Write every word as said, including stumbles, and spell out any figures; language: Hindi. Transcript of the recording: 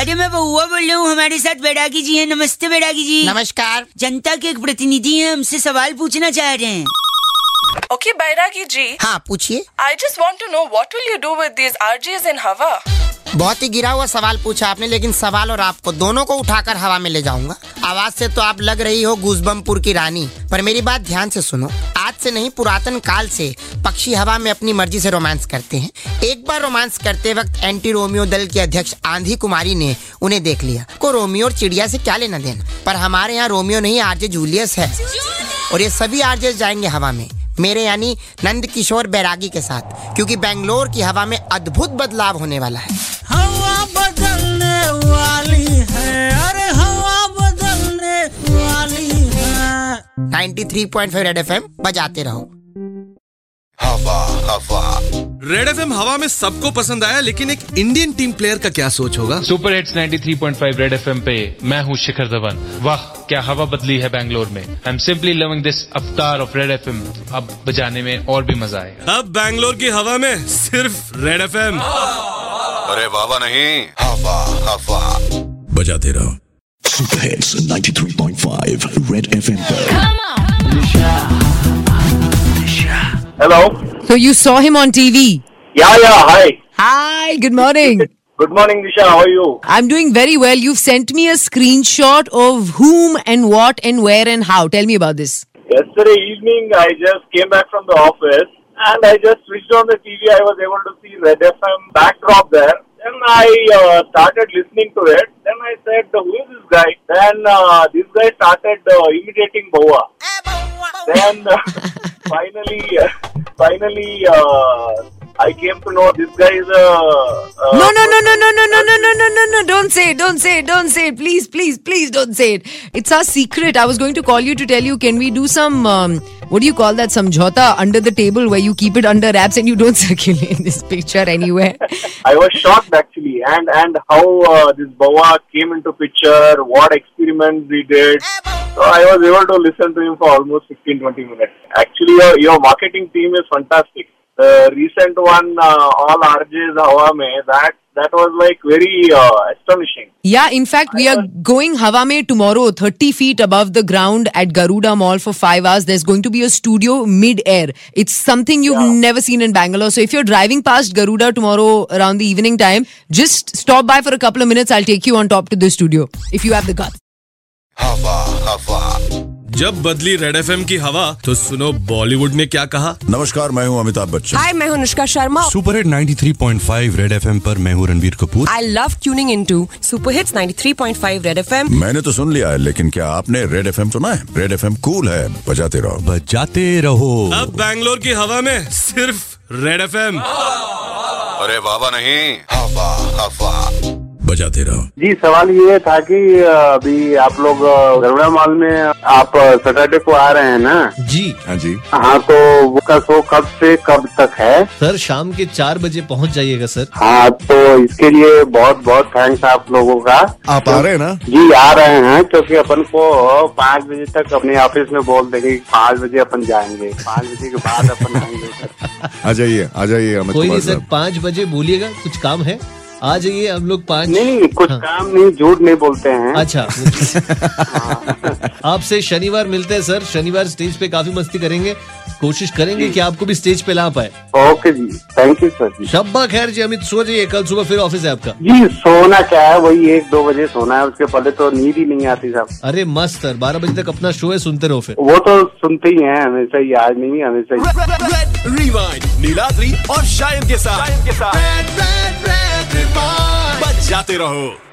अरे मैं बउआ बोल रहा हूँ, हमारे साथ बैरागी जी हैं। नमस्ते बैरागी जी। नमस्कार। जनता के एक प्रतिनिधि हैं, हमसे सवाल पूछना चाह रहे हैं। Okay, बैरागी जी। हाँ पूछिए। I just want to know what will you do with these R Js in हवा? बहुत ही गिरा हुआ सवाल पूछा आपने, लेकिन सवाल और आपको दोनों को उठाकर हवा में ले जाऊंगा। आवाज से तो आप लग रही हो गूजबमपुर की रानी, पर मेरी बात ध्यान से सुनो। आज से नहीं, पुरातन काल से पक्षी हवा में अपनी मर्जी से रोमांस करते हैं। एक बार रोमांस करते वक्त एंटी रोमियो दल की अध्यक्ष आंधी कुमारी ने उन्हें देख लिया। को रोमियो और चिड़िया से क्या लेना देना, पर हमारे यहाँ रोमियो नहीं, आरजे जूलियस है। और ये सभी आरजे जाएंगे हवा में, मेरे यानी नंद किशोर बैरागी के साथ, क्योंकि बेंगलोर की हवा में अद्भुत बदलाव होने वाला है। हवा बदलने वाली है, अरे हवा बदलने वाली है। तिरानवे पॉइंट पाँच रेड एफएम बजाते रहो। हवा हवा रेड एफएम हवा में सबको पसंद आया, लेकिन एक इंडियन टीम प्लेयर का क्या सोच होगा? सुपर हिट्स तिरानवे पॉइंट पाँच रेड एफएम पे मैं हूँ शिखर धवन। वाह क्या हवा बदली है बेंगलोर में। I am simply loving this avatar of red FM. अब बजाने में और भी मजा आएगा। अब बेंगलोर की हवा में सिर्फ रेड एफएम। अरे बाबा नहीं, हवा हवा बजाते रहो। सुपर हिट्स तिरानवे पॉइंट पाँच रेड एफएम पर। Hello. So you saw him on T V? Yeah, yeah. Hi. Hi. Good morning. Good morning, Disha. How are you? I'm doing very well. You've sent me a screenshot of whom and what and where and how. Tell me about this. Yesterday evening, I just came back from the office and I just switched on the T V. I was able to see Red F M backdrop there. Then I uh, started listening to it. Then I said, who is this guy? Then uh, this guy started uh, imitating Boa. Then uh, finally, uh, finally, uh, I came to know this guy is a. Uh, no, no, no, no, no, no, no, no, no, no, no, no! Don't say it! Don't say it! Don't say it! Please, please, please, don't say it! It's our secret. I was going to call you to tell you. Can we do some? Um, what do you call that? Samjhauta under the table where you keep it under wraps and you don't circulate this picture anywhere. I was shocked actually, and and how uh, this Boa came into picture, what experiments we did. So I was able to listen to him for almost fifteen to twenty minutes. Actually, your, your marketing team is fantastic. The recent one, uh, all R Js Hawa mein, that that was like very uh, astonishing. Yeah, in fact, we are going Hawa mein tomorrow, thirty feet above the ground at Garuda Mall for five hours. There's going to be a studio mid-air. It's something you've yeah. never seen in Bangalore. So if you're driving past Garuda tomorrow around the evening time, just stop by for a couple of minutes. I'll take you on top to the studio if you have the guts. हवा हवा जब बदली रेड एफएम की हवा, तो सुनो बॉलीवुड ने क्या कहा। नमस्कार, मैं हूँ अमिताभ बच्चन। हाय, मैं हूँ अनुष्का शर्मा। सुपर हिट तिरानवे पॉइंट पाँच रेड एफएम पर मैं हूँ Ranbir Kapoor. I love tuning into super hits तिरानवे पॉइंट पाँच रेड एफएम। मैंने तो सुन लिया है, लेकिन क्या आपने रेड एफएम सुना है? रेड एफएम कूल है, बजाते रहो बजाते रहो। अब बेंगलोर की हवा में सिर्फ रेड एफएम। अरे बाबा नहीं, हवा हवा बजाते रहो। जी, सवाल ये था कि अभी आप लोग गरुड़ा मॉल में आप सैटरडे को आ रहे हैं ना? जी हाँ जी। हाँ, तो वो का शो कब से कब तक है? सर शाम के चार बजे पहुंच जाइएगा सर। हाँ, तो इसके लिए बहुत बहुत थैंक्स आप लोगों का। आप आ रहे हैं ना? जी आ रहे हैं, क्योंकि अपन को पाँच बजे तक अपने ऑफिस में बोल देंगे कि पाँच बजे अपन जाएंगे, पाँच बजे के बाद अपन आएंगे। आ जाइए आ जाइए। कोई नहीं सर, पाँच बजे बोलिएगा, कुछ काम है, आ जाइए। हम लोग पाँच नहीं नहीं कुछ हाँ। काम नहीं, झूठ नहीं बोलते हैं। अच्छा आपसे शनिवार मिलते हैं सर। शनिवार स्टेज पे काफी मस्ती करेंगे, कोशिश करेंगे कि आपको भी स्टेज पे ला पाए। ओके जी, थैंक यू सर जी। शब्बा खैर जी। अमित सो जाइए, कल सुबह फिर ऑफिस है आपका। जी सोना क्या है, वही एक दो बजे सोना है, उसके पहले तो नींद ही नहीं आती साहब। अरे मस्त सर, बारह बजे तक अपना शो है, सुनते रहो फिर। वो तो सुनते ही है हमेशा ही, आज नहीं हमेशा ही। रिवाइंड नीलाद्री और शायर के साथ बजाते रहो।